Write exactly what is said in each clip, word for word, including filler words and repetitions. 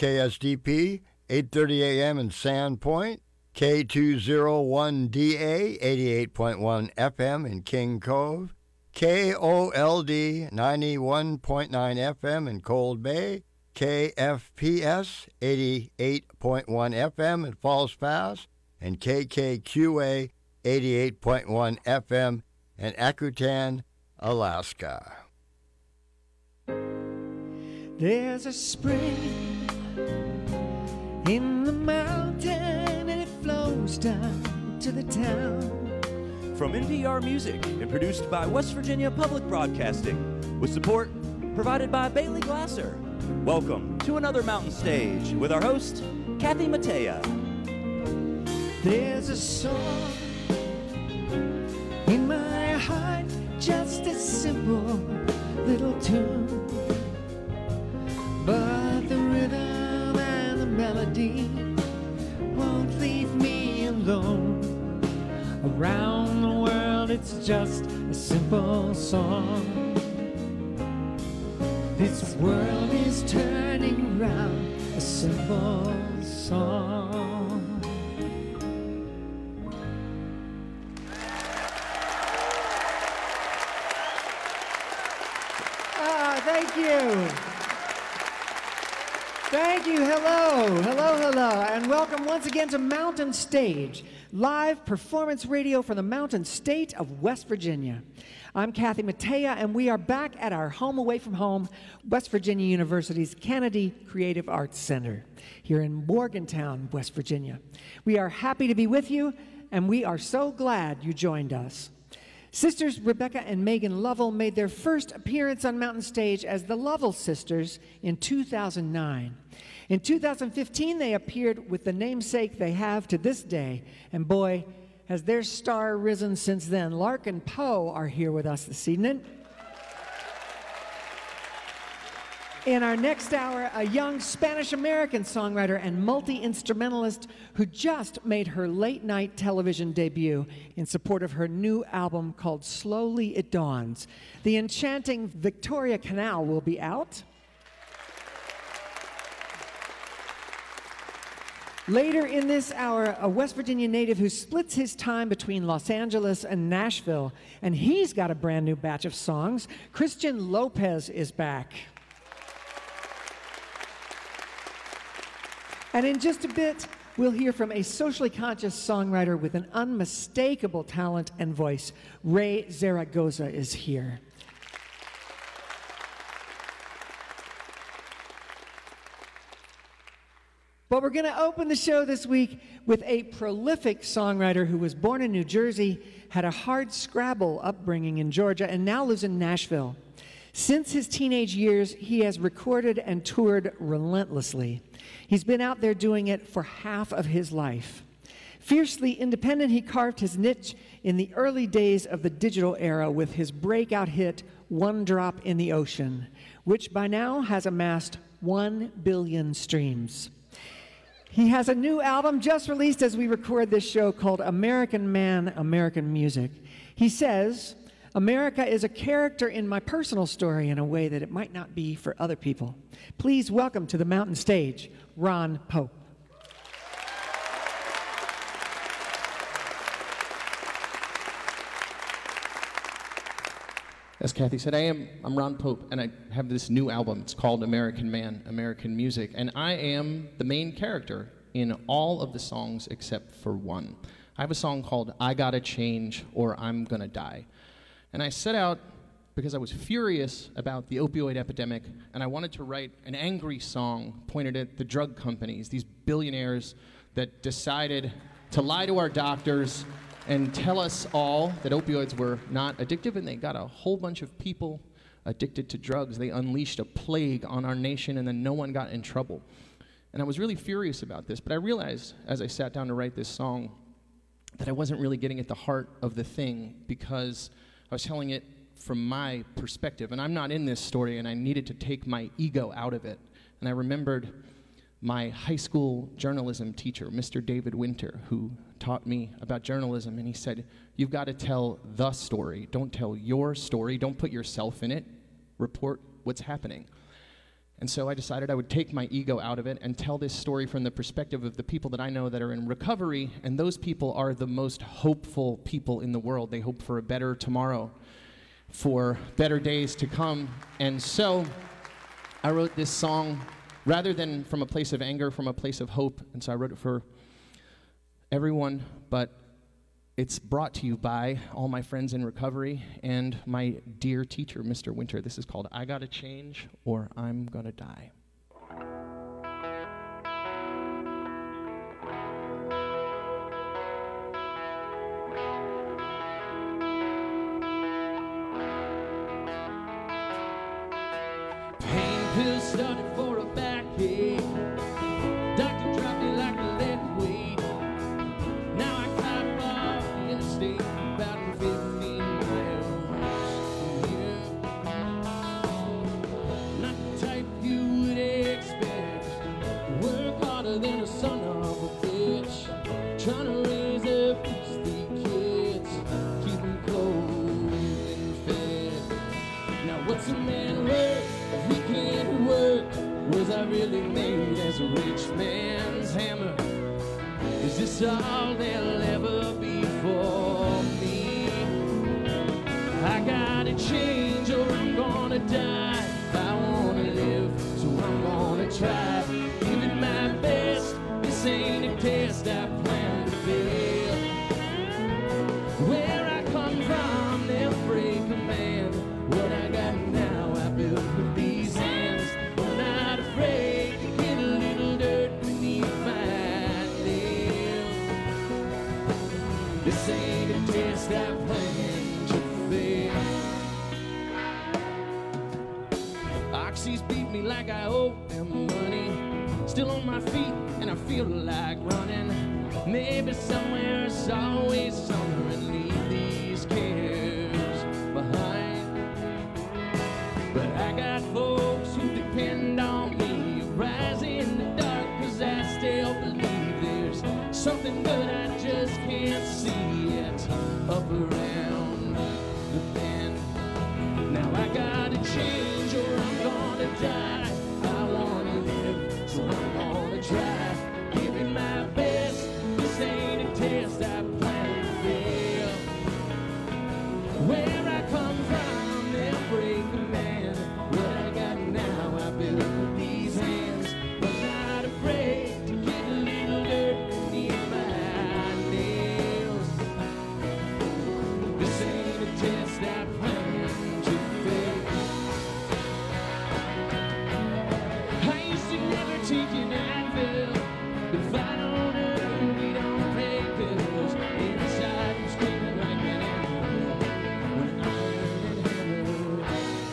K S D P, eight thirty A M in Sandpoint, K two oh one D A, eighty-eight point one F M in King Cove, K O L D, ninety-one point nine F M in Cold Bay, K F P S, eighty-eight point one F M in Falls Pass, and K K Q A, eighty-eight point one F M in Akutan, Alaska. There's a spring in the mountain and it flows down to the town. From N P R Music and produced by West Virginia Public Broadcasting, with support provided by Bailey Glasser. Welcome to another Mountain Stage with our host, Kathy Mattea. There's a song in my heart, just a simple little tune, but the rhythm and the melody won't leave me alone. Around the world it's just a simple song. This world is turning round, a simple song. Ah, thank you. Thank you. Hello, hello, hello, and welcome once again to Mountain Stage, live performance radio from the Mountain State of West Virginia. I'm Kathy Mattea, and we are back at our home away from home, West Virginia University's Kennedy Creative Arts Center, here in Morgantown, West Virginia. We are happy to be with you, and we are so glad you joined us. Sisters Rebecca and Megan Lovell made their first appearance on Mountain Stage as the Lovell Sisters in two thousand nine. In two thousand fifteen, they appeared with the namesake they have to this day, and boy, has their star risen since then. Lark and Poe are here with us this evening. In our next hour, a young Spanish-American songwriter and multi-instrumentalist who just made her late-night television debut in support of her new album called Slowly It Dawns. The enchanting Victoria Canal will be out. Later in this hour, a West Virginia native who splits his time between Los Angeles and Nashville, and he's got a brand new batch of songs. Christian Lopez is back. And in just a bit, we'll hear from a socially conscious songwriter with an unmistakable talent and voice. Ray Zaragoza is here. But we're going to open the show this week with a prolific songwriter who was born in New Jersey, had a hard scrabble upbringing in Georgia, and now lives in Nashville. Since his teenage years, he has recorded and toured relentlessly. He's been out there doing it for half of his life. Fiercely independent, he carved his niche in the early days of the digital era with his breakout hit, One Drop in the Ocean, which by now has amassed one billion streams. He has a new album just released as we record this show called American Man, American Music. He says, America is a character in my personal story in a way that it might not be for other people. Please welcome to the Mountain Stage, Ron Pope. As Kathy said, I am I'm Ron Pope, and I have this new album. It's called American Man, American Music, and I am the main character in all of the songs except for one. I have a song called I Gotta Change or I'm Gonna Die. And I set out because I was furious about the opioid epidemic, and I wanted to write an angry song pointed at the drug companies, these billionaires that decided to lie to our doctors and tell us all that opioids were not addictive, and they got a whole bunch of people addicted to drugs. They unleashed a plague on our nation, and then no one got in trouble. And I was really furious about this, but I realized as I sat down to write this song that I wasn't really getting at the heart of the thing because I was telling it from my perspective, and I'm not in this story, and I needed to take my ego out of it. And I remembered my high school journalism teacher, Mister David Winter, who taught me about journalism, and he said, you've got to tell the story. Don't tell your story. Don't put yourself in it. Report what's happening. And so I decided I would take my ego out of it and tell this story from the perspective of the people that I know that are in recovery, and those people are the most hopeful people in the world. They hope for a better tomorrow, for better days to come. And so I wrote this song rather than from a place of anger, from a place of hope. And so I wrote it for everyone, but it's brought to you by all my friends in recovery and my dear teacher, Mister Winter. This is called I Gotta Change or I'm Gonna Die. Pain pills started for a backache. Doctor dropped me like a lead weight. Now I climb off the interstate about fifteen miles from here. Not the type you would expect. Work harder than a son of a bitch. Trying to raise up these three kids, keep them clothed and fed. Now what's a man worth if he can't work? Was I really made as a rich man's hammer? Is this all there'll ever be for me? I gotta change or I'm gonna die. I wanna live, so I'm gonna try. Give it my best, this ain't a test I plan to fail. Where I come from, they'll break a man. What I got now, I built with these hands. I'm not afraid to get a little dirt beneath my nails. This ain't a test I plan to fail. Oxys beat me like I owe them money. Still on my feet and I feel like running. Maybe somewhere it's always summer and leave these cares behind. But I got folks who depend on me. Rise in the dark cause I still believe there's something good I just can't see yet up around the bend. Now I gotta change or I'm gonna die. I wanna live, so I'm gonna try. Give it my best, this ain't a test I plan to fail. Where I come from, they'll break a man. What I got now, I built with these hands. But not afraid to get a little dirt beneath my nails. This ain't a test I plan to fail. I used to never take an Advil, but if I don't earn, we don't pay bills. Inside I'm screaming like an animal when I'm hammered.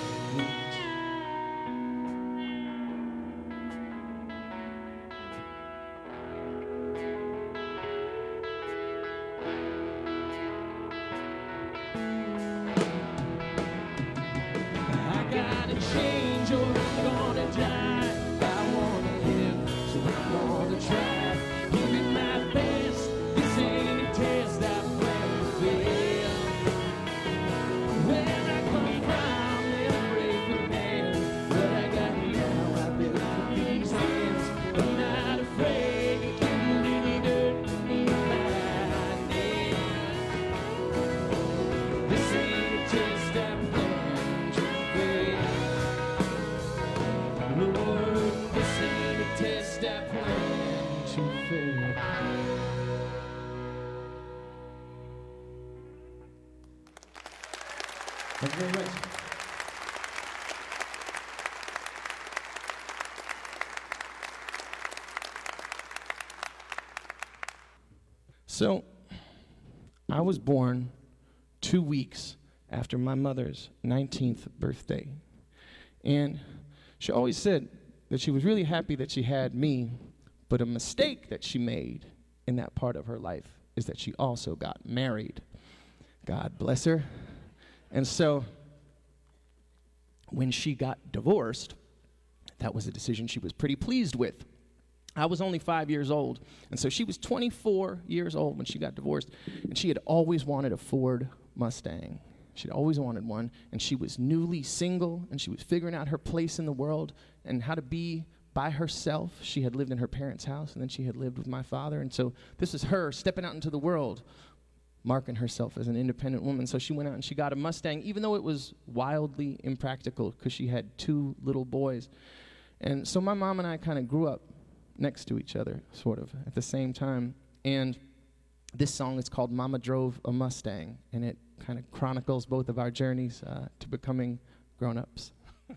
I gotta change or I'm gonna die. I wanna live, so I'm gonna try. Give it my best, this ain't a test I plan to fail. Where I come from, they'll break a man. What I got now, I built with these hands. I'm not afraid to get a little dirt beneath my nails. This ain't a test I plan to fail. Lord, this ain't a test I plan to fail. Thank you very much. So, I was born two weeks after my mother's nineteenth birthday. And she always said that she was really happy that she had me, but a mistake that she made in that part of her life is that she also got married. God bless her. And so, when she got divorced, that was a decision she was pretty pleased with. I was only five years old, and so she was twenty-four years old when she got divorced, and she had always wanted a Ford Mustang. She'd always wanted one, and she was newly single, and she was figuring out her place in the world and how to be by herself. She had lived in her parents' house, and then she had lived with my father, and so this is her stepping out into the world, marking herself as an independent woman. So she went out and she got a Mustang, even though it was wildly impractical because she had two little boys. And so my mom and I kind of grew up next to each other, sort of, at the same time. And this song is called Mama Drove a Mustang, and it kind of chronicles both of our journeys uh, to becoming grown-ups.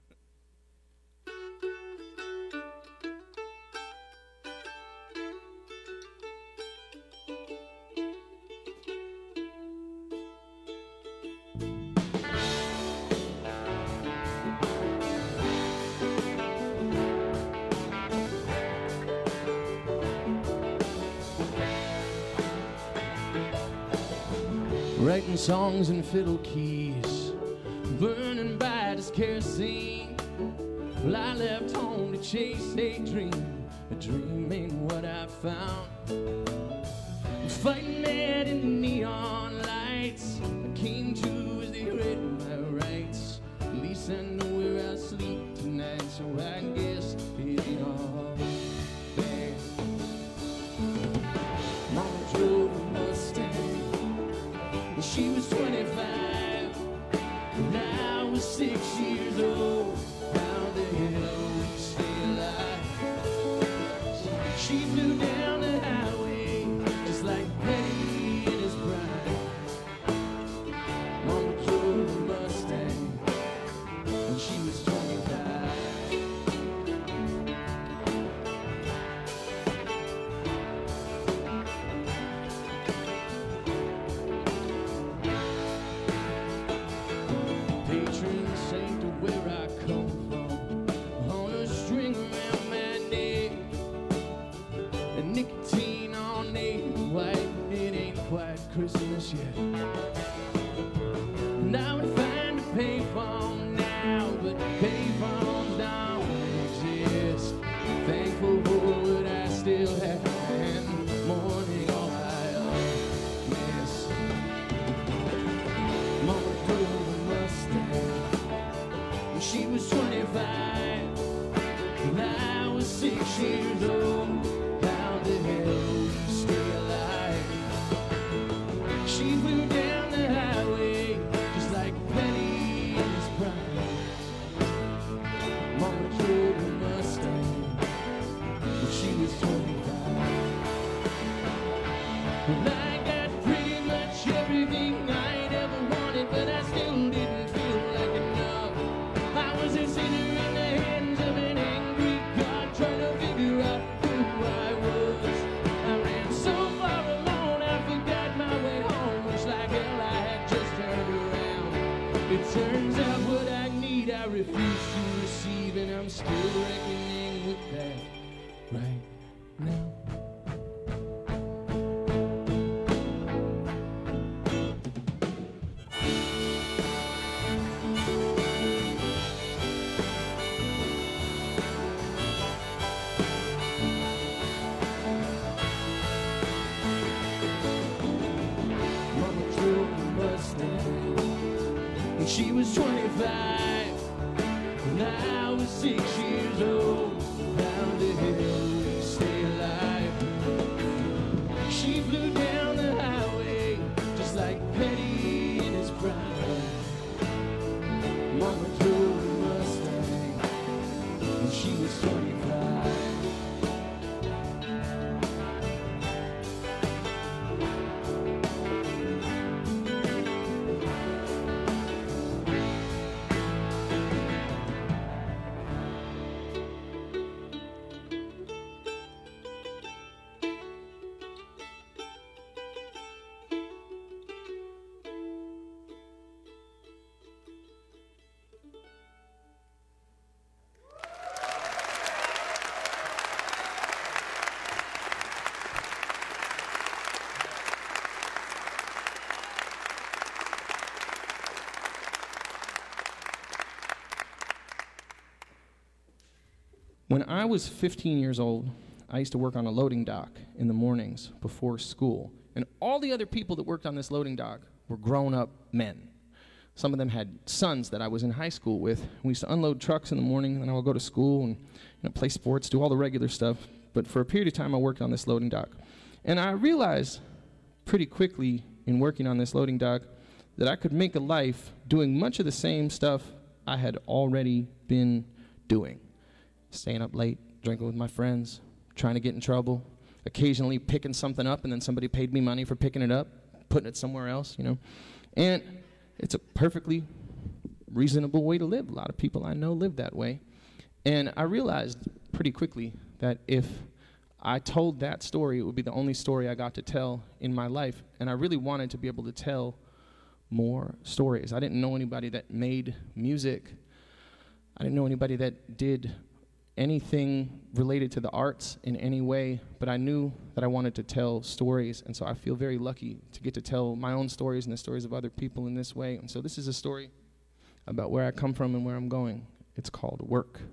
Writing songs in fiddle keys, burning bright as kerosene. Well, I left home to chase a dream. A dream ain't what I found. Fighting mad in the neon lights. I came to as they read my rights. At least I know where I'll sleep tonight, so I guess it ain't all bad. Mama drove a Mustang. She was twenty-five, and I was six years old. How the hell we stay alive? She flew down the highway just like Petty in his prime. Mama drove a Mustang, and she was twenty-five. Patron saint of where I come from, on a string around my neck, and nicotine on native white. It ain't quite Christmas yet, and I would find a payphone now, but payphones don't exist. Thankful for what I still have, and mourning all I miss. Mama drove a Mustang. She was twenty-five, and I was six years old. How the hell we stay alive? She flew down the highway just like Penny in his prime. Mama drove a Mustang when she was twenty-five. And I got pretty much everything I'd ever wanted, but I still didn't feel like enough. I was a sinner in the hands of an angry God, trying to figure out who I was. I ran so far alone, I forgot my way home. Looks like hell I had just turned around. It turns out what I need I refuse to receive, and I'm still reckoning with that right now. And she was twenty-five, and I was six years old. How the hell we stay alive? She flew down the highway just like Petty in his prime. Mama drove a Mustang, and she was twenty-five. When I was fifteen years old, I used to work on a loading dock in the mornings before school. And all the other people that worked on this loading dock were grown-up men. Some of them had sons that I was in high school with. We used to unload trucks in the morning, and then I would go to school and, you know, play sports, do all the regular stuff. But for a period of time, I worked on this loading dock. And I realized pretty quickly in working on this loading dock that I could make a life doing much of the same stuff I had already been doing. Staying up late, drinking with my friends, trying to get in trouble, occasionally picking something up and then somebody paid me money for picking it up, putting it somewhere else, you know. And it's a perfectly reasonable way to live. A lot of people I know live that way. And I realized pretty quickly that if I told that story, it would be the only story I got to tell in my life. And I really wanted to be able to tell more stories. I didn't know anybody that made music. I didn't know anybody that did anything related to the arts in any way, but I knew that I wanted to tell stories, and so I feel very lucky to get to tell my own stories and the stories of other people in this way. And so this is a story about where I come from and where I'm going. It's called Work.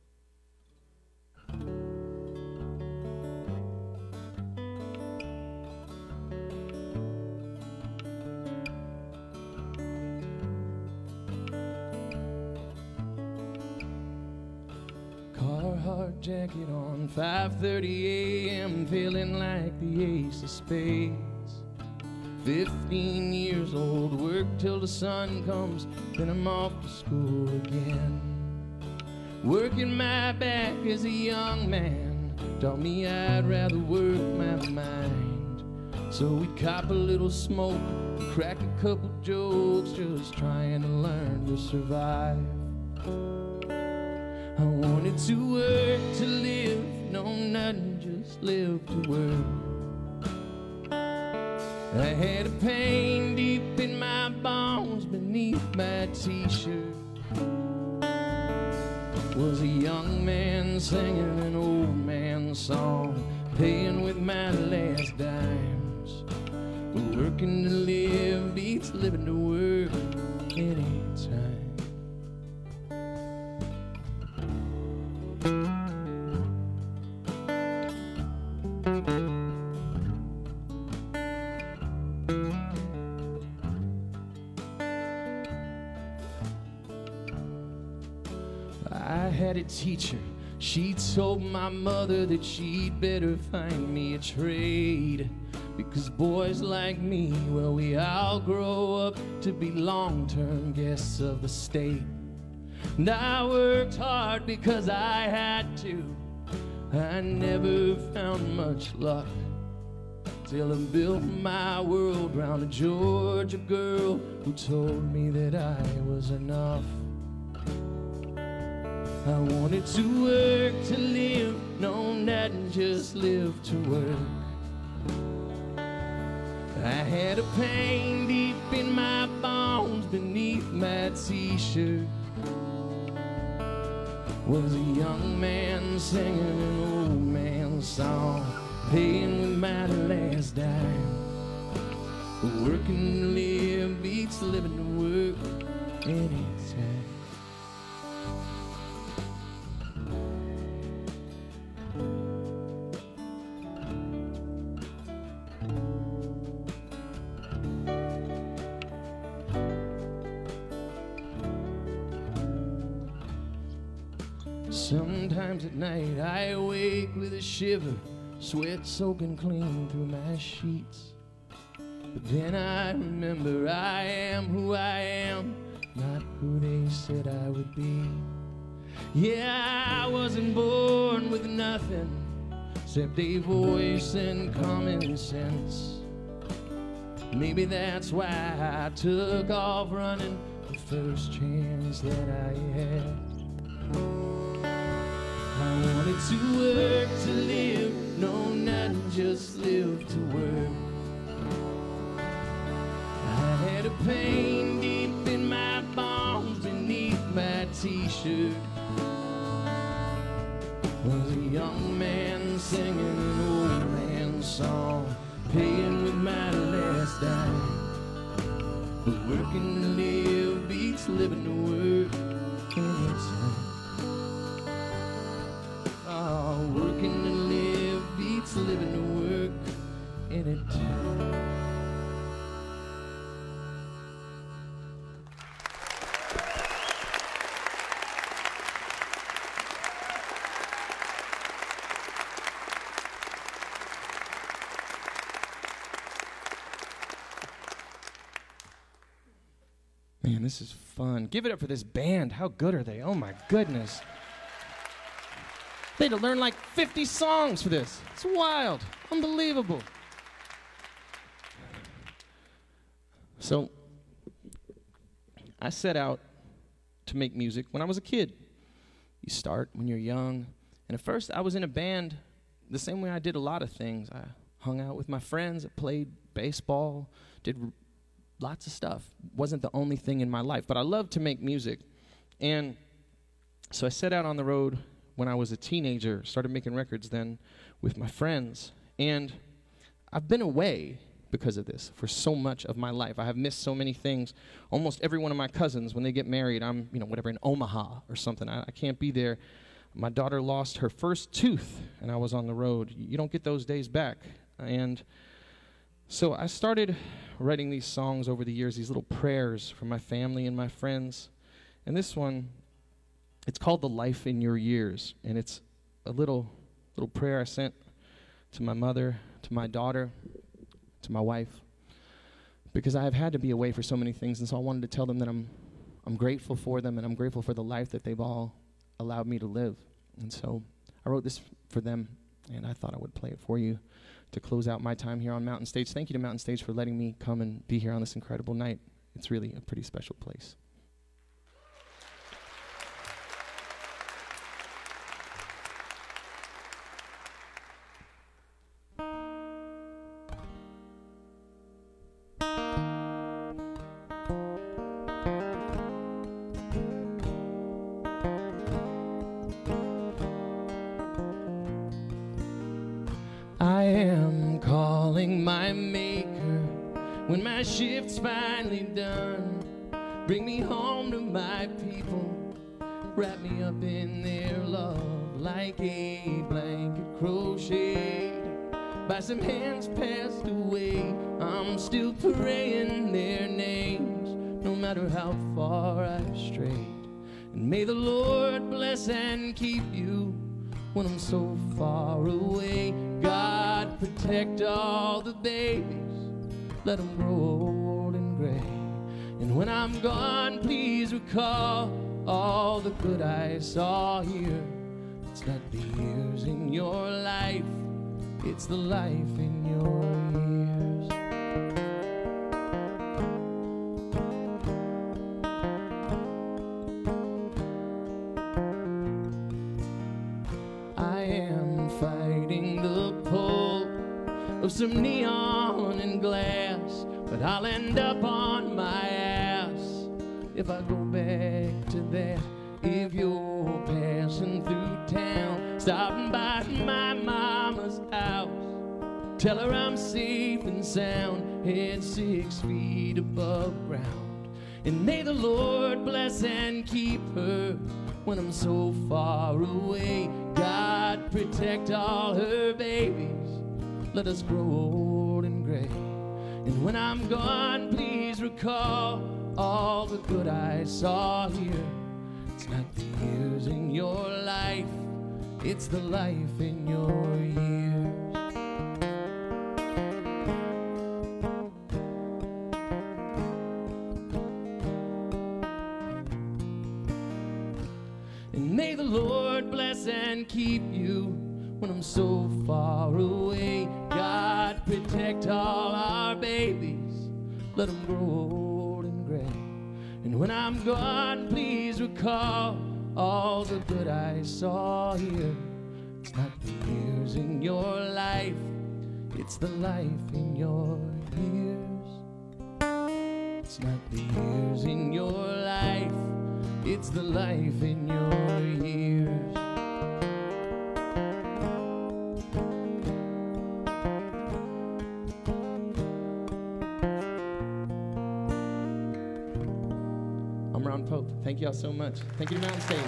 Carhartt jacket on, five thirty a.m., feeling like the ace of spades. Fifteen years old, work till the sun comes, then I'm off to school again. Working my back as a young man taught me I'd rather work my mind. So we cop a little smoke, crack a couple jokes, just trying to learn to survive. I wanted to work to live, no, nothing, just live to work. I had a pain deep in my bones beneath my t-shirt. Was a young man singing an old man's song, paying with my last dimes. Working to live beats living to work anytime. I had a teacher, she told my mother that she'd better find me a trade, because boys like me, well, we all grow up to be long-term guests of the state. And I worked hard because I had to. I never found much luck till I built my world round a Georgia girl who told me that I was enough. I wanted to work to live, no, not just live to work. I had a pain deep in my bones beneath my t-shirt. Was a young man singing an old man's song, paying with my last dime. Working to live beats living to work anytime. Sometimes at night I awake with a shiver, sweat soaking clean through my sheets. But then I remember I am who I am, not who they said I would be. Yeah, I wasn't born with nothing except a voice and common sense. Maybe that's why I took off running the first chance that I had. I wanted to work to live, no, not just live to work. I had a pain deep in my bones beneath my t-shirt. Was a young man singing an old man's song, paying with my last dime. But working to live beats living to work anytime. Oh, working to live beats living to work anytime. Man, this is fun. Give it up for this band. How good are they? Oh my goodness. They had to learn like fifty songs for this. It's wild. Unbelievable. So, I set out to make music when I was a kid. You start when you're young. And at first, I was in a band the same way I did a lot of things. I hung out with my friends. I played baseball, did r- lots of stuff. Wasn't the only thing in my life, but I loved to make music. And so I set out on the road when I was a teenager, started making records then with my friends. And I've been away because of this for so much of my life. I have missed so many things. Almost every one of my cousins, when they get married, I'm, you know, whatever, in Omaha or something. I, I can't be there. My daughter lost her first tooth, and I was on the road. You don't get those days back. And so I started writing these songs over the years, these little prayers for my family and my friends. And this one, it's called The Life in Your Years. And it's a little little prayer I sent to my mother, to my daughter, to my wife, because I have had to be away for so many things, and so I wanted to tell them that I'm I'm grateful for them, and I'm grateful for the life that they've all allowed me to live. And so I wrote this for them, and I thought I would play it for you to close out my time here on Mountain Stage. Thank you to Mountain Stage for letting me come and be here on this incredible night. It's really a pretty special place. I am calling my maker when my shift's finally done. Bring me home to my people, wrap me up in their love like a blanket crocheted by some hands passed away. I'm still praying their names, no matter how far I've strayed. And may the Lord bless and keep you when I'm so far away. God, protect all the babies, let them grow old and gray. And when I'm gone, please recall all the good I saw here. It's not the years in your life, it's the life in your years. I am fighting the pull of some neon and glass, but I'll end up on my ass if I go back to that. If you're passing through town, stopping by my mama's house, tell her I'm safe and sound, head six feet above ground. And may the Lord bless and keep her when I'm so far away. God, protect all her babies, let us grow old and gray. And when I'm gone, please recall all the good I saw here. It's not the years in your life, it's the life in your years. And may the Lord bless and keep you when I'm so far away. God, protect all our babies, let them grow old and gray. And when I'm gone, please recall all the good I saw here. It's not the years in your life, it's the life in your years. It's not the years in your life, it's the life in your years. I'm Ron Pope. Thank you all so much. Thank you to Mountain Stage.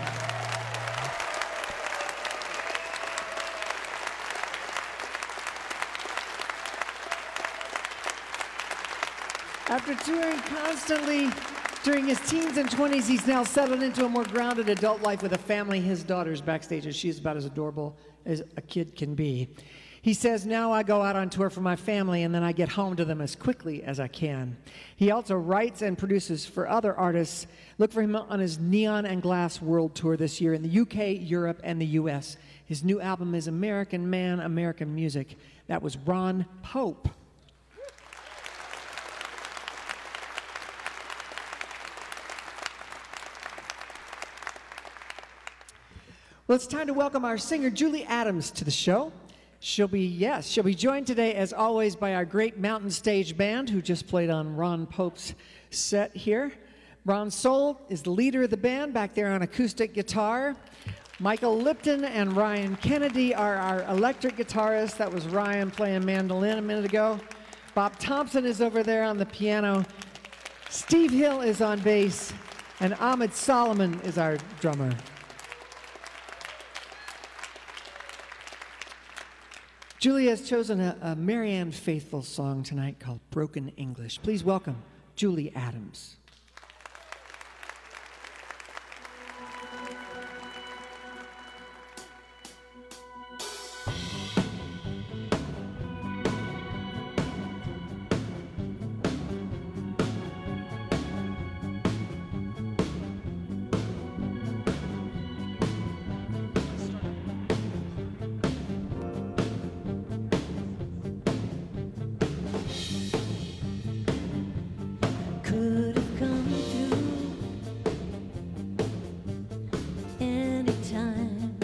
After touring constantly during his teens and twenties, he's now settled into a more grounded adult life with a family. His daughter's backstage, and she's about as adorable as a kid can be. He says, now I go out on tour for my family and then I get home to them as quickly as I can. He also writes and produces for other artists. Look for him on his Neon and Glass World Tour this year in the U K, Europe, and the U S. His new album is American Man, American Music. That was Ron Pope. Well, it's time to welcome our singer, Julie Adams, to the show. She'll be, yes, she'll be joined today, as always, by our great Mountain Stage Band, who just played on Ron Pope's set here. Ron Soul is the leader of the band, back there on acoustic guitar. Michael Lipton and Ryan Kennedy are our electric guitarists. That was Ryan playing mandolin a minute ago. Bob Thompson is over there on the piano. Steve Hill is on bass, and Ahmed Solomon is our drummer. Julie has chosen a, a Marianne Faithfull song tonight called Broken English. Please welcome Julie Adams. Could have come through anytime.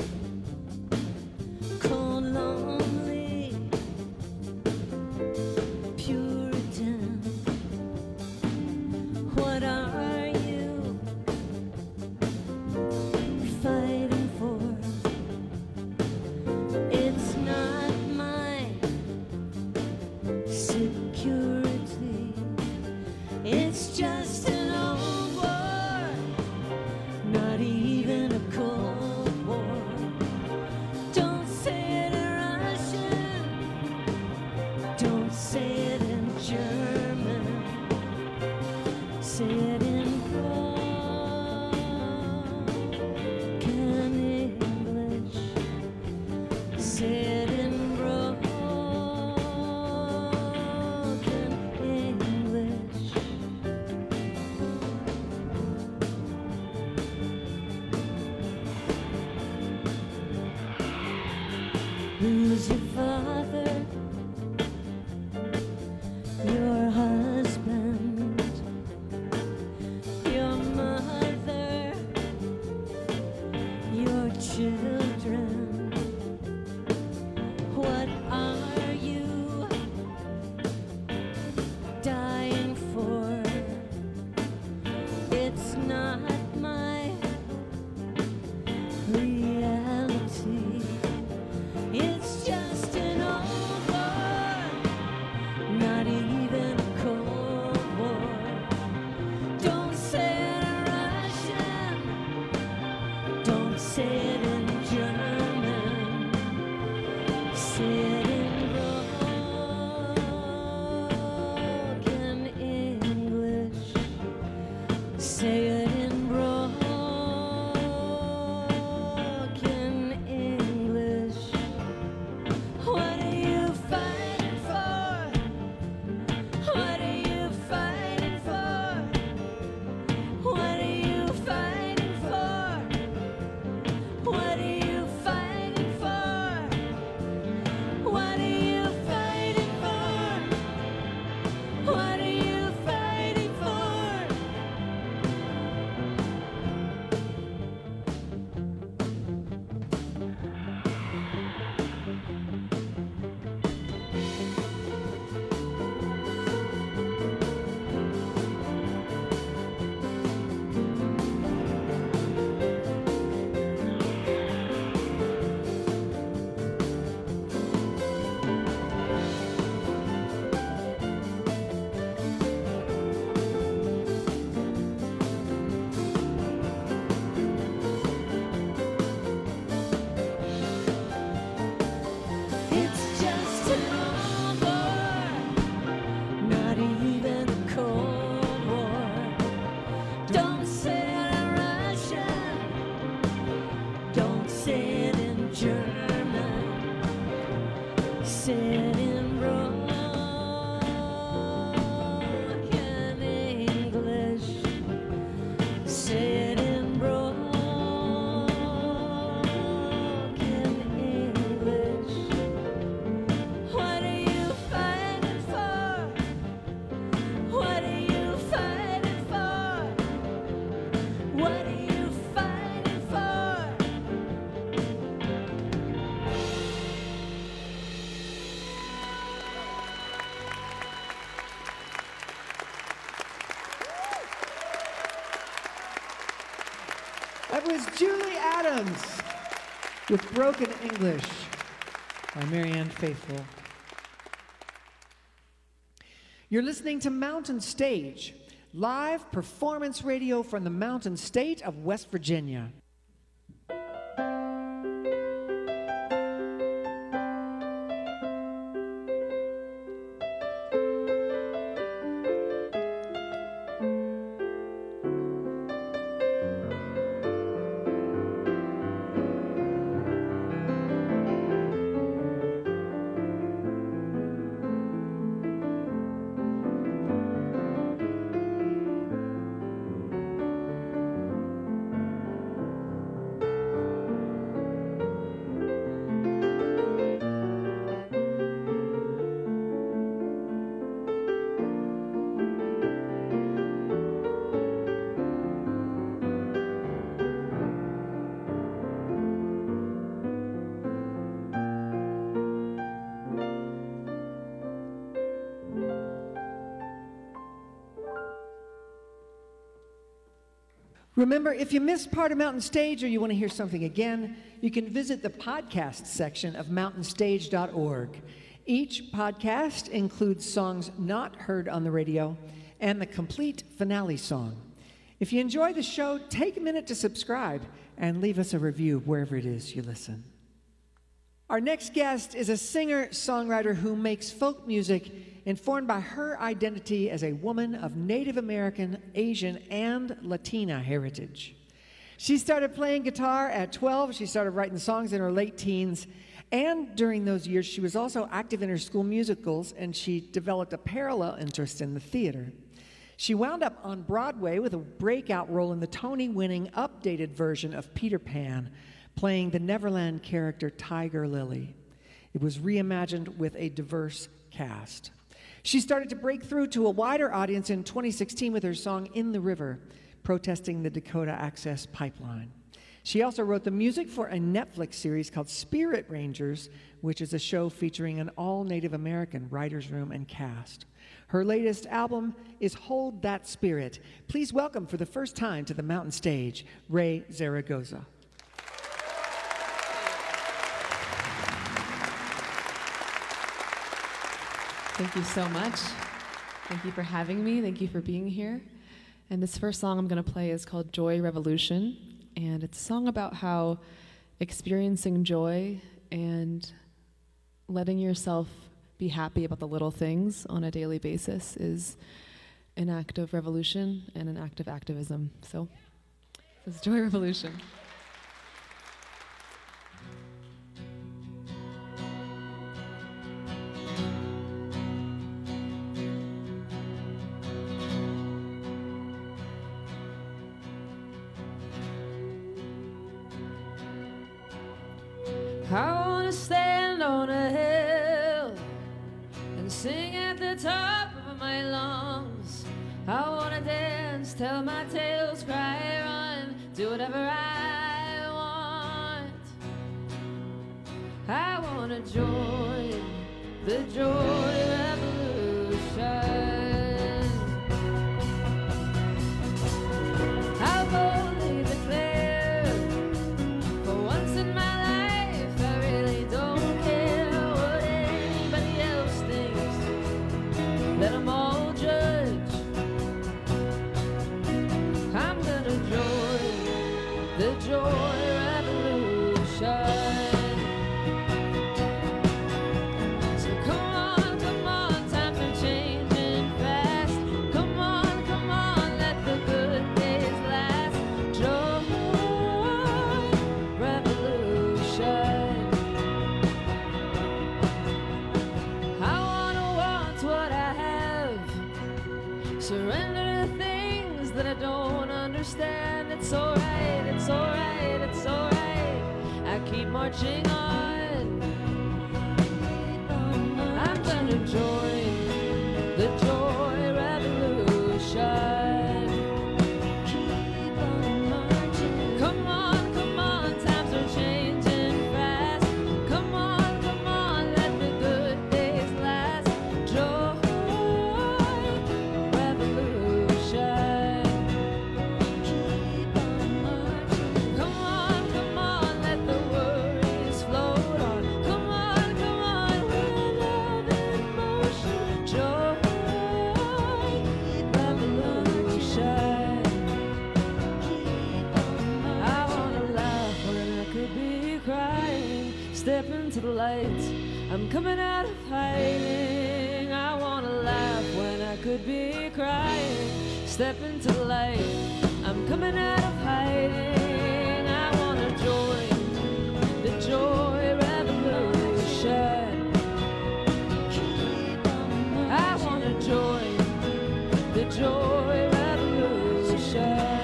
Cold, lonely, Puritan. What are you fighting for? It's not my security. It's just an old war, not even a cold war. Don't say it in Russian, don't say it in German, say it in broken English, say it in broken English. Who's your father? Your husband? Your mother? Your children? What are you dying for? It's not my reality. It's just an old war, not even a cold war. Don't say it in Russian, don't say it in German, say it in broken English, say it in broken English. What are you fighting for? What are you fighting for? What are you fighting for? What are you fighting for? Said in broken English. Said in broken English. What are you fighting for? What are you fighting for? What are you fighting for? That was Julie Adams with Broken English by Marianne Faithfull. You're listening to Mountain Stage, live performance radio from the Mountain State of West Virginia. Remember, if you missed part of Mountain Stage or you want to hear something again, you can visit the podcast section of mountain stage dot org. Each podcast includes songs not heard on the radio and the complete finale song. If you enjoy the show, take a minute to subscribe and leave us a review wherever it is you listen. Our next guest is a singer-songwriter who makes folk music informed by her identity as a woman of Native American, Asian, and Latina heritage. She started playing guitar at twelve. She started writing songs in her late teens. And during those years, she was also active in her school musicals, and she developed a parallel interest in the theater. She wound up on Broadway with a breakout role in the Tony-winning updated version of Peter Pan, playing the Neverland character Tiger Lily. It was reimagined with a diverse cast. She started to break through to a wider audience in twenty sixteen with her song In the River, protesting the Dakota Access Pipeline. She also wrote the music for a Netflix series called Spirit Rangers, which is a show featuring an all-Native American writer's room and cast. Her latest album is Hold That Spirit. Please welcome for the first time to the Mountain Stage, Ray Zaragoza. Thank you so much. Thank you for having me. Thank you for being here. And this first song I'm going to play is called Joy Revolution. And it's a song about how experiencing joy and letting yourself be happy about the little things on a daily basis is an act of revolution and an act of activism. So this is Joy Revolution. I wanna stand on a hill and sing at the top of my lungs. I wanna dance till my tails cry, run, do whatever I want. I wanna join the joy revolution. I boldly declare, for once in my life, I really don't care what anybody else thinks. Let them all judge. I'm gonna join the joy revolution. So come on, come it's alright, it's alright, it's alright. I keep marching on. I'm gonna join the joy revolution. Keep on marching. Come on, come on, times are changing fast. Come on, come on, let the good days last. Joy revolution. Keep on marching. Come on, come on, let the worries float on. Come on, come on, we're love in motion. Joy revolution. I wanna laugh when I could be crying. Step into the light, I'm coming out of hiding. I wanna laugh when I could be crying. Step into the light, I'm coming out of hiding. I wanna join the joy revolution. I wanna join the joy revolution.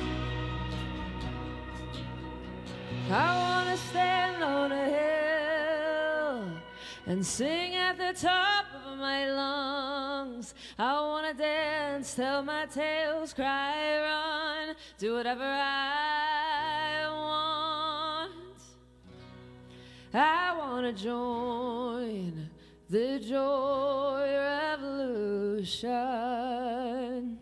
I wanna stand on a hill and sing at the top of my lungs. I wanna dance, tell my tales, cry, run, do whatever I want. I wanna join the joy revolution.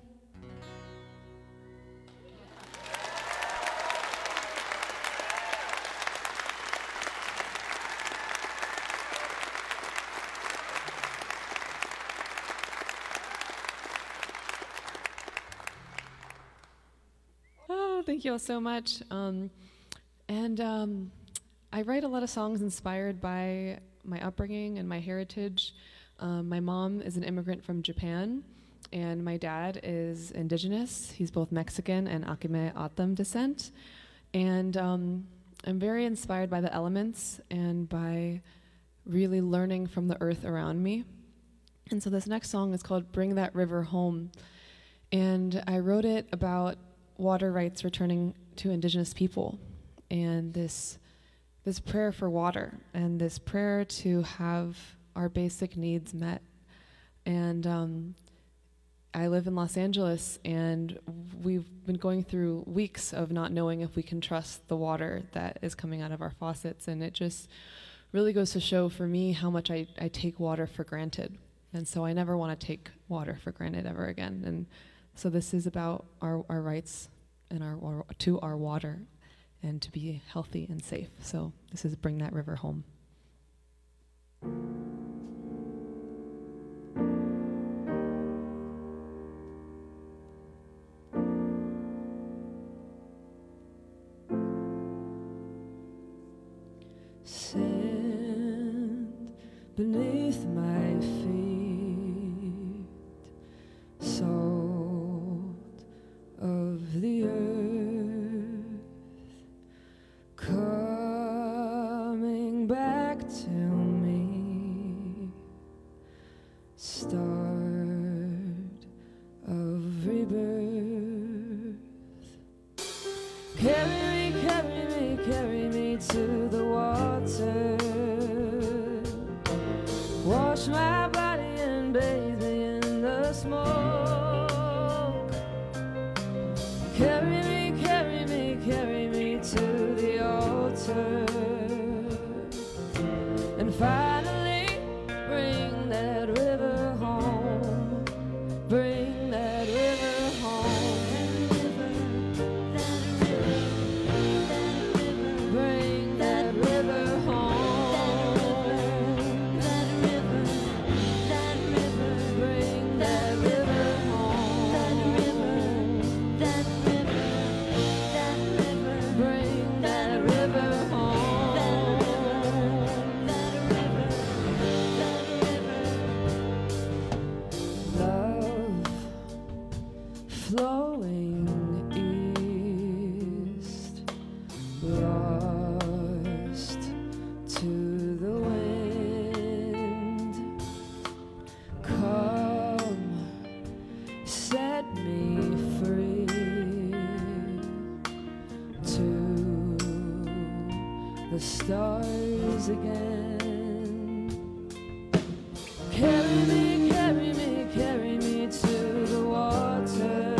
Oh, thank you all so much. Um, and um, I write a lot of songs inspired by my upbringing and my heritage. Um, my mom is an immigrant from Japan, and my dad is indigenous. He's both Mexican and Akime Atam descent. And um, I'm very inspired by the elements and by really learning from the earth around me. And so this next song is called Bring That River Home. And I wrote it about water rights returning to indigenous people, and this this prayer for water, and this prayer to have our basic needs met. And um, I live in Los Angeles, and we've been going through weeks of not knowing if we can trust the water that is coming out of our faucets, and it just really goes to show for me how much I, I take water for granted. And so I never want to take water for granted ever again. And so this is about our, our rights and our, our to our water, and to be healthy and safe. So this is Bring That River Home. Sand beneath my feet, salt of the earth, coming back to me, start of rebirth. Carry me, carry me, carry me to the water, wash my body and bathe me in the smoke. Carry me, carry me, carry me to the altar, and finally bring that river home. Bring that river home. Bring that river home. Bring that river home. Bring that river home. stars again. Carry me, carry me, carry me to the water.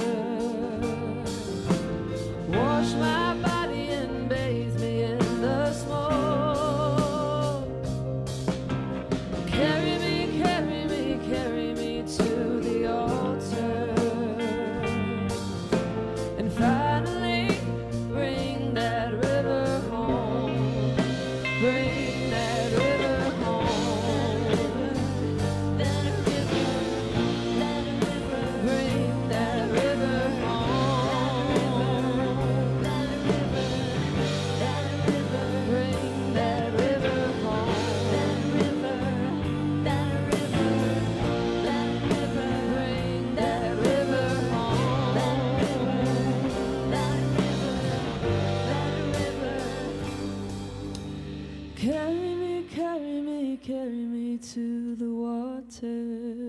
Wash my body and bathe me in the smoke. Carry me, carry me, carry me to the altar. And finally bring that river home. Bring that river home. That river, that river. Bring that river home. That river, that river. Bring that river home. That river, that river. That river, bring that river home. That river, that river, that river. Carry me, carry me, carry me to the water.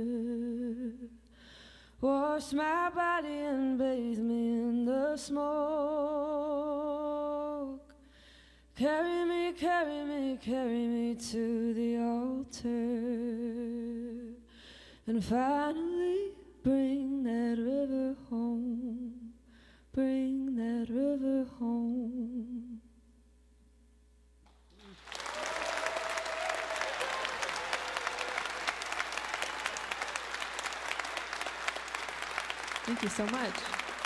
Wash my body and bathe me in the smoke. Carry me, carry me, carry me to the altar. And finally bring that river home. Bring that river home. Thank you so much.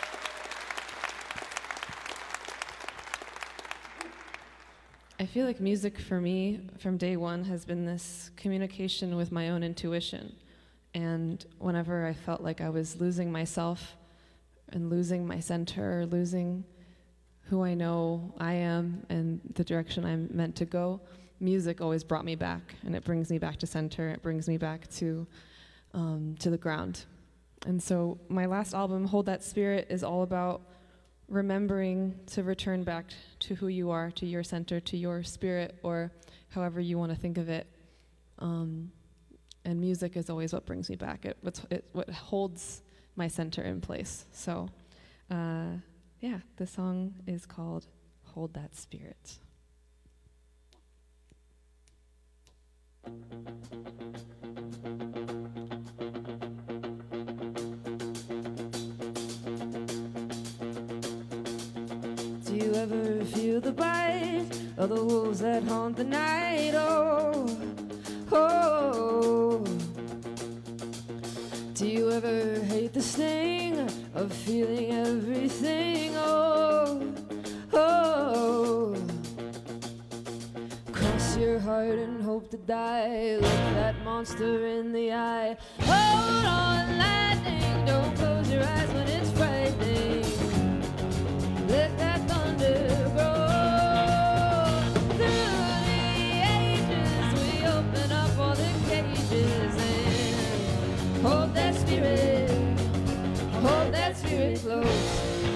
I feel like music for me from day one has been this communication with my own intuition. And whenever I felt like I was losing myself and losing my center, losing who I know I am and the direction I'm meant to go, music always brought me back, and it brings me back to center. It brings me back to um, to the ground. And so my last album, Hold That Spirit, is all about remembering to return back to who you are, to your center, to your spirit, or however you want to think of it. Um, and music is always what brings me back. It, what's, it what holds my center in place. So, uh, yeah, the song is called Hold That Spirit. Do you ever feel the bite of the wolves that haunt the night? Oh, oh. Do you ever hate the sting of feeling everything? Oh, oh. Cross your heart and hope to die. Look that monster in the eye. Hold on, lightning. Don't close your eyes when it's frightening. Let that thunder grow. Through the ages, we open up all the cages and hold that spirit, hold that spirit close.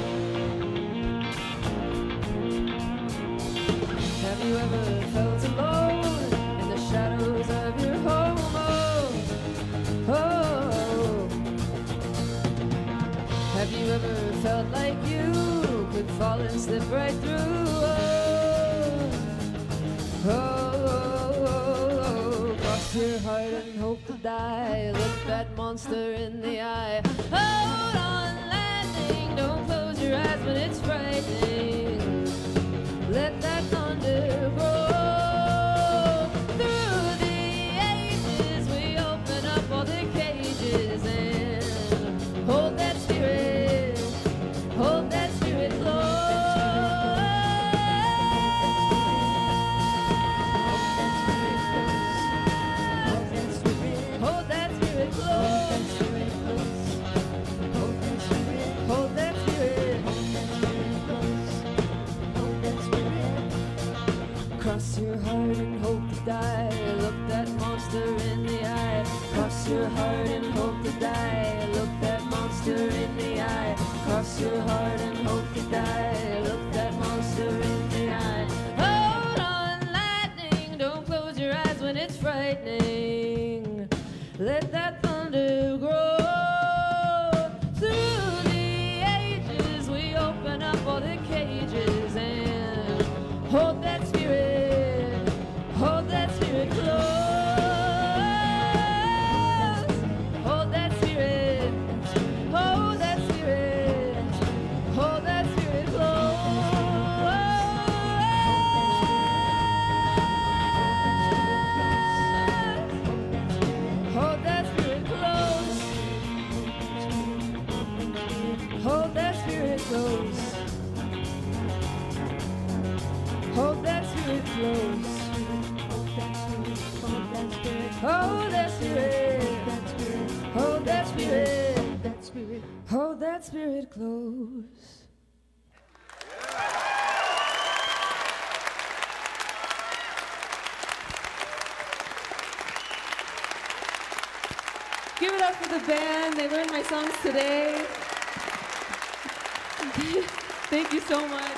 Have you ever felt alone in the shadows of your home? Oh, oh. Have you ever felt like you could fall and slip right through? Oh, oh, oh, oh. Cross your heart and hope to die. Look that monster in the eye. Hold on, lightning. Don't close your eyes when it's frightening. Let that thunder grow. Through the ages, we open up all the cages and hold that spirit, hold that spirit close. Hold that spirit close. Hold that spirit. Cross your heart and hope to die. Look that monster in the eye. Cross your heart and hope to die. Look that monster in the eye. Cross your heart and hope to die. Look that monster in the eye. Hold on, lightning. Don't close your eyes when it's frightening. Let that thunder grow. Through the ages, we open up all the cages and hold that spirit. Hold that spirit, that spirit, hold that spirit, that spirit, hold that spirit close. Give it up for the band. They learned my songs today. Thank you so much.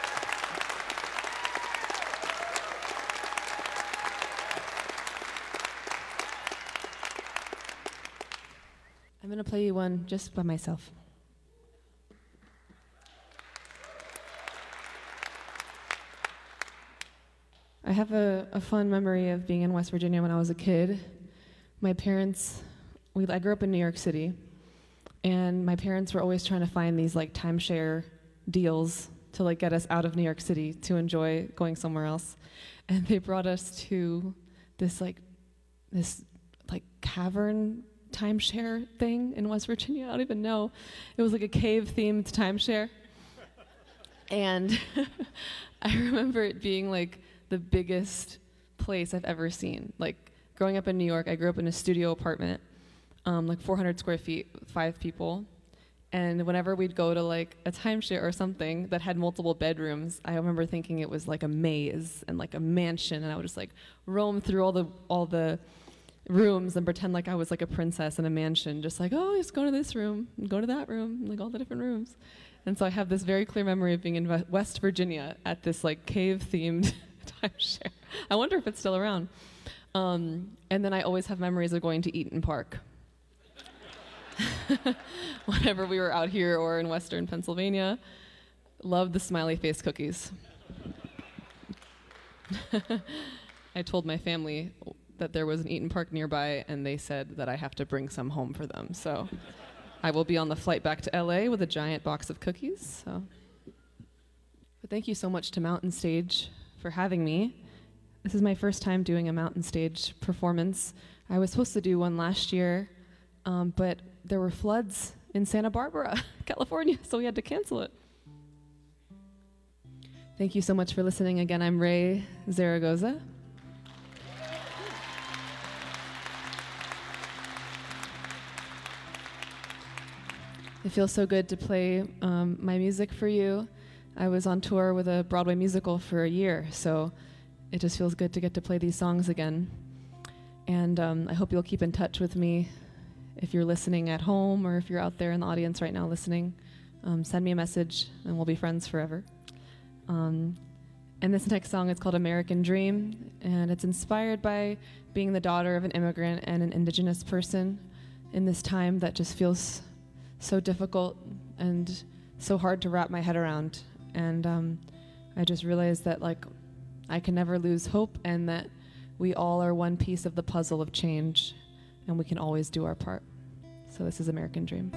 I'm going to play you one just by myself. I have a, a fun memory of being in West Virginia when I was a kid. My parents, we, I grew up in New York City, and my parents were always trying to find these like timeshare deals to like get us out of New York City to enjoy going somewhere else. And they brought us to this like this like cavern timeshare thing in West Virginia. I don't even know. It was like a cave themed timeshare. And I remember it being like the biggest place I've ever seen. Like growing up in New York, I grew up in a studio apartment, um, like four hundred square feet, five people. And whenever we'd go to like a timeshare or something that had multiple bedrooms, I remember thinking it was like a maze and like a mansion, and I would just like roam through all the all the rooms and pretend like I was like a princess in a mansion, just like, oh, just go to this room and go to that room, like all the different rooms. And so I have this very clear memory of being in West Virginia at this like cave-themed timeshare. I wonder if it's still around. Um, and then I always have memories of going to Eaton Park. Whenever we were out here or in Western Pennsylvania, loved the smiley face cookies. I told my family that there was an Eaton Park nearby, and they said that I have to bring some home for them. So I will be on the flight back to L A with a giant box of cookies. So. But thank you so much to Mountain Stage for having me. This is my first time doing a Mountain Stage performance. I was supposed to do one last year, um, but there were floods in Santa Barbara, California, so we had to cancel it. Thank you so much for listening. Again, I'm Ray Zaragoza. It feels so good to play um, my music for you. I was on tour with a Broadway musical for a year, so it just feels good to get to play these songs again. And um, I hope you'll keep in touch with me if you're listening at home or if you're out there in the audience right now listening. Um, send me a message and we'll be friends forever. Um, and this next song is called American Dream, and it's inspired by being the daughter of an immigrant and an indigenous person in this time that just feels so difficult and so hard to wrap my head around. And um, I just realized that like I can never lose hope, and that we all are one piece of the puzzle of change, and we can always do our part. So this is American Dream.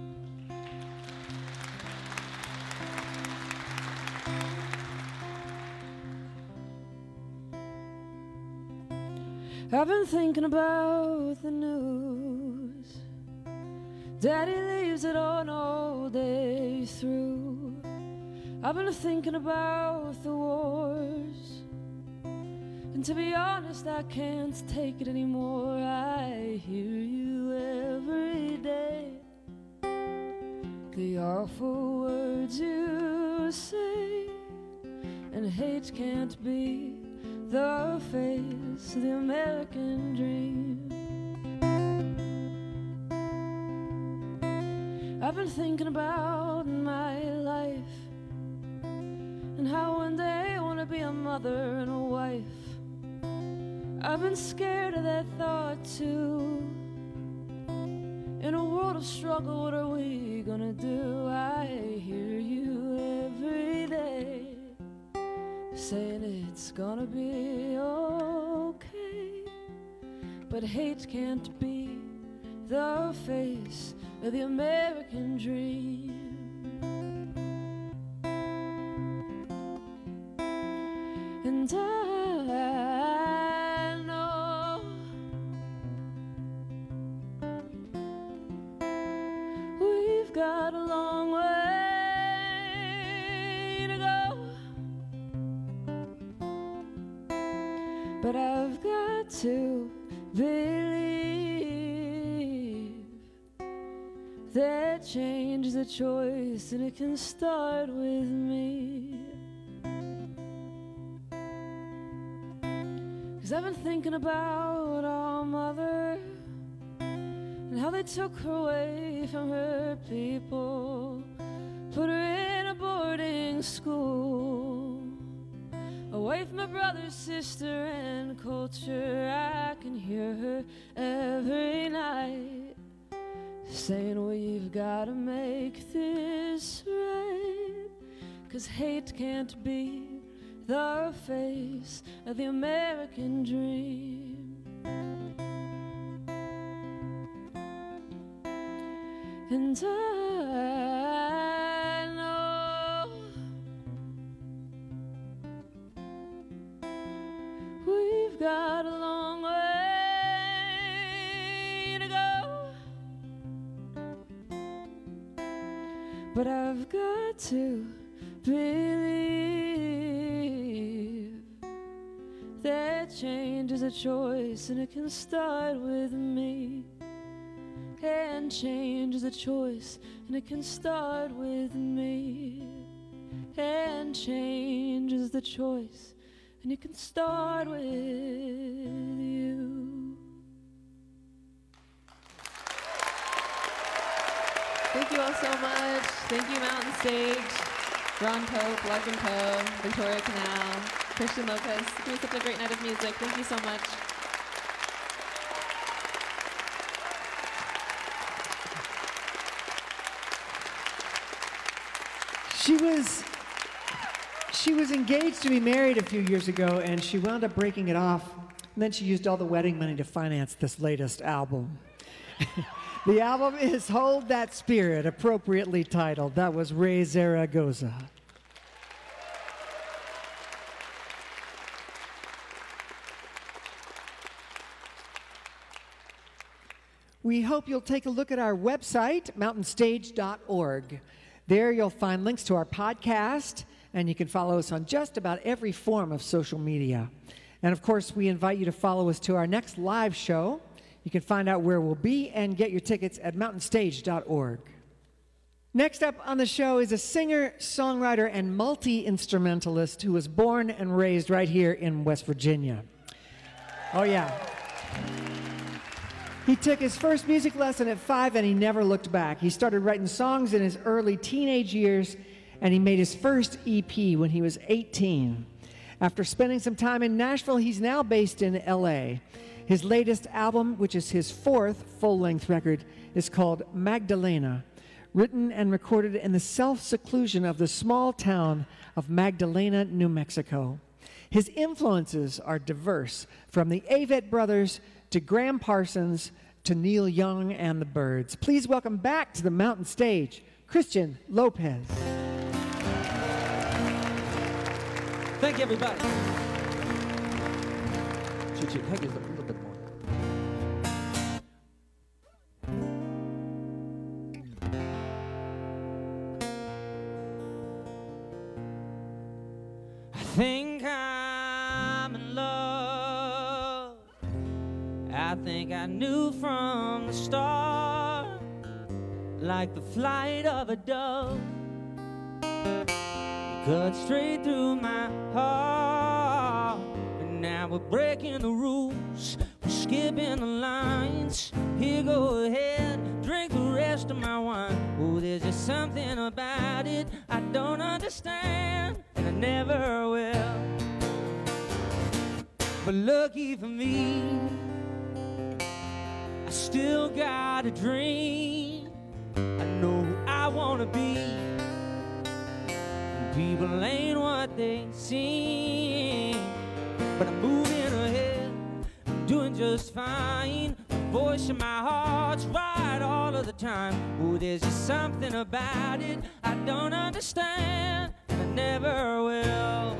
I've been thinking about the news. Daddy leaves it on all day through. I've been thinking about the wars, and to be honest, I can't take it anymore. I hear you every day, the awful words you say, and hate can't be the face of the American dream. I've been thinking about my life, and how one day I want to be a mother and a wife. I've been scared of that thought too. In a world of struggle, what are we gonna do? I hear you every day saying it's gonna be okay, but hate can't be the face of the American dream. And I know we've got a long way to go, but I've got to be that change is a choice, and it can start with me. 'Cause I've been thinking about our mother and how they took her away from her people, put her in a boarding school, away from her brother, sister, and culture. I can hear her every night saying we've got to make this right, 'cause hate can't be the face of the American dream. And I know we've got a long way to go, but I've got to believe that change is a choice, and it can start with me. And change is a choice, and it can start with me. And change is the choice, and it can start with you. Thank you all so much. Thank you, Mountain Stage, Ron Pope, Larkin Poe, Victoria Canal, Christian Lopez. It was such a great night of music. Thank you so much. She was she was engaged to be married a few years ago, and she wound up breaking it off. And then she used all the wedding money to finance this latest album. The album is Hold That Spirit, appropriately titled. That was Ray Zaragoza. We hope you'll take a look at our website, mountain stage dot org. There you'll find links to our podcast, and you can follow us on just about every form of social media. And of course, we invite you to follow us to our next live show. You can find out where we'll be and get your tickets at mountain stage dot org. Next up on the show is a singer, songwriter, and multi-instrumentalist who was born and raised right here in West Virginia. Oh, yeah. He took his first music lesson at five, and he never looked back. He started writing songs in his early teenage years, and he made his first E P when he was eighteen. After spending some time in Nashville, he's now based in L A. His latest album, which is his fourth full-length record, is called Magdalena, written and recorded in the self-seclusion of the small town of Magdalena, New Mexico. His influences are diverse, from the Avett Brothers to Graham Parsons, to Neil Young and the Byrds. Please welcome back to the Mountain Stage, Christian Lopez. Thank you, everybody. Shoot, shoot, hug us a little bit more. I think I'm in love. I think I knew from the start, like the flight of a dove, you cut straight through my heart. And now we're breaking the rules, we're skipping the lines. Here, go ahead, drink the rest of my wine. Oh, there's just something about it I don't understand, and I never will. But lucky for me, I still got a dream. I know who I wanna be, and people ain't what they seem. But I'm moving ahead, I'm doing just fine. The voice in my heart's right all of the time. Oh, there's just something about it I don't understand, and I never will.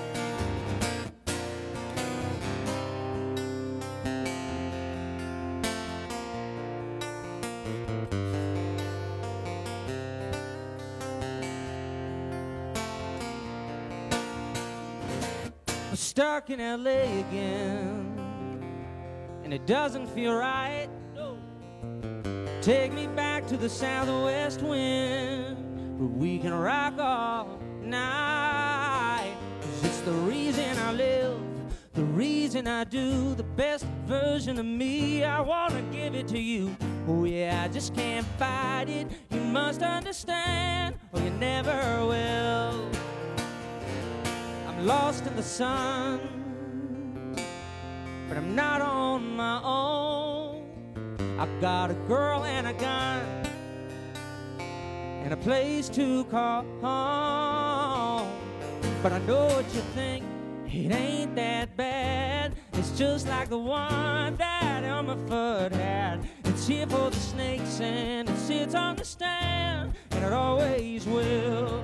We're stuck in L A again, and it doesn't feel right. No. take me back to the southwest wind, where we can rock all night. 'Cause it's the reason I live, the reason I do, the best version of me. I wanna give it to you. Oh yeah, I just can't fight it. You must understand, or you never will. I'm lost in the sun, but I'm not on my own. I've got a girl and a gun and a place to call home. But I know what you think, it ain't that bad. It's just like the one that Elmer Fudd had. It's here for the snakes and it sits on the stand, and it always will.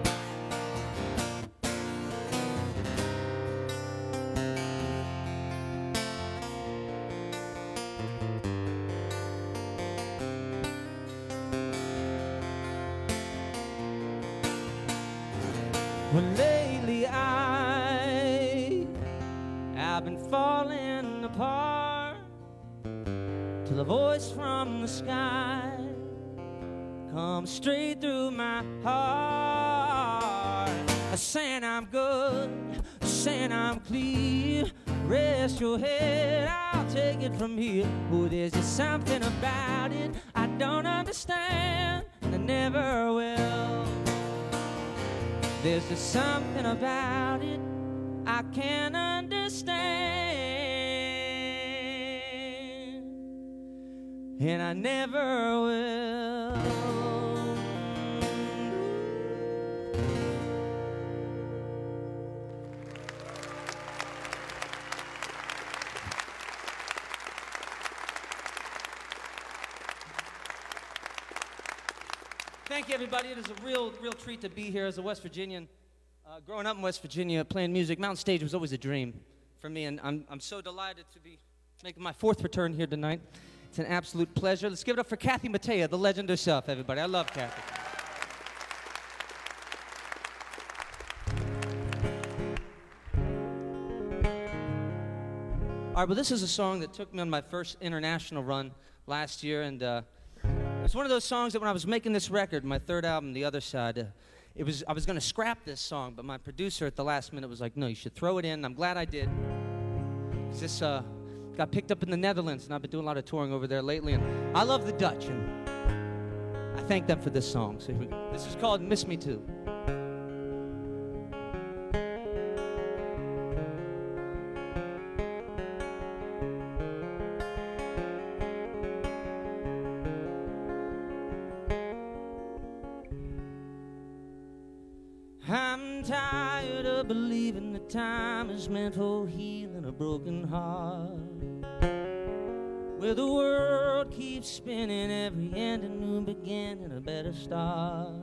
Well, lately I, I've been falling apart till a voice from the sky comes straight through my heart, saying I'm good, saying I'm clear. Rest your head, I'll take it from here. Oh, there's just something about it I don't understand, and I never will. There's just something about it I can't understand, and I never will. Thank you, everybody. It is a real, real treat to be here as a West Virginian. Uh, growing up in West Virginia, playing music, Mountain Stage was always a dream for me, and I'm, I'm so delighted to be making my fourth return here tonight. It's an absolute pleasure. Let's give it up for Kathy Mattea, the legend herself, everybody. I love Kathy. All right, well, this is a song that took me on my first international run last year, and uh, it's one of those songs that when I was making this record, my third album, The Other Side, uh, it was I was going to scrap this song, but my producer at the last minute was like, no, you should throw it in. I'm glad I did. This uh, got picked up in the Netherlands, and I've been doing a lot of touring over there lately, and I love the Dutch, and I thank them for this song. So here we go. This is called Miss Me Too. I'm tired of believing that time is meant for healing a broken heart, where the world keeps spinning, every end a new beginning, a better start.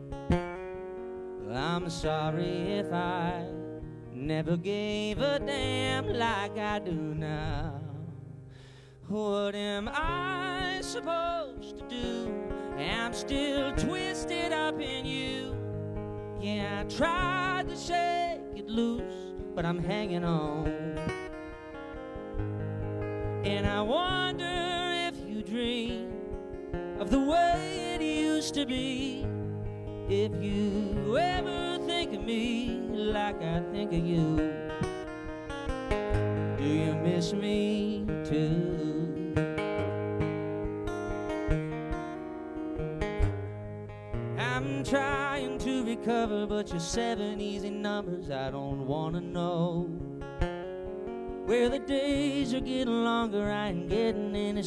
I'm sorry if I never gave a damn like I do now. What am I supposed to do? I'm still twisted up in you. Yeah, I tried to shake it loose, but I'm hanging on. And I wonder if you dream of the way it used to be. If you ever think of me like I think of you. Do you miss me too? I'm trying to recover, but your seven easy numbers I don't wanna know. Where the days are getting longer, I ain't getting any